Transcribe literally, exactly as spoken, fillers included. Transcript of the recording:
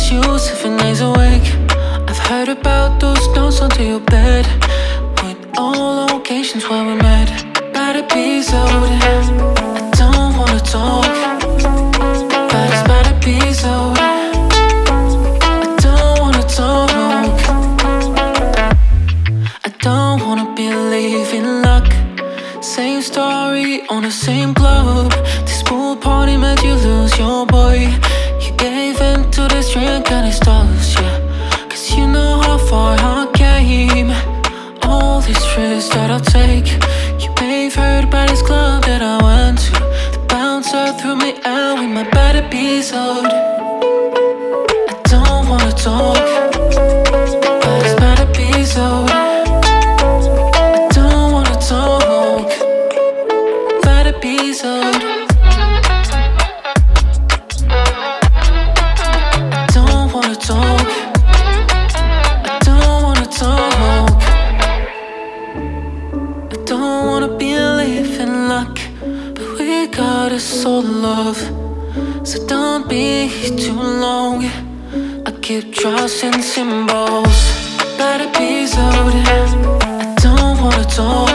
miss you seven days awake. I've heard about those notes onto your bed with all locations where we met. Bad episode, I don't wanna talk, but it's bad episode. I don't wanna talk, I don't wanna believe in luck. Same story on the same club. This pool party made you lose your boy. You gave in to this drink and it stars, yeah. Cause you know how far I came. All these risks that I'll take. You may have heard about this club that I went to. The bouncer threw me out with my bad episode. I don't wanna talk, but it's bad episode. I don't wanna talk, bad episode. I don't wanna talk, I don't wanna talk. I don't wanna believe in luck, but we got a soul love. So don't be too long. I keep trusting symbols. Bad episode. I don't wanna talk.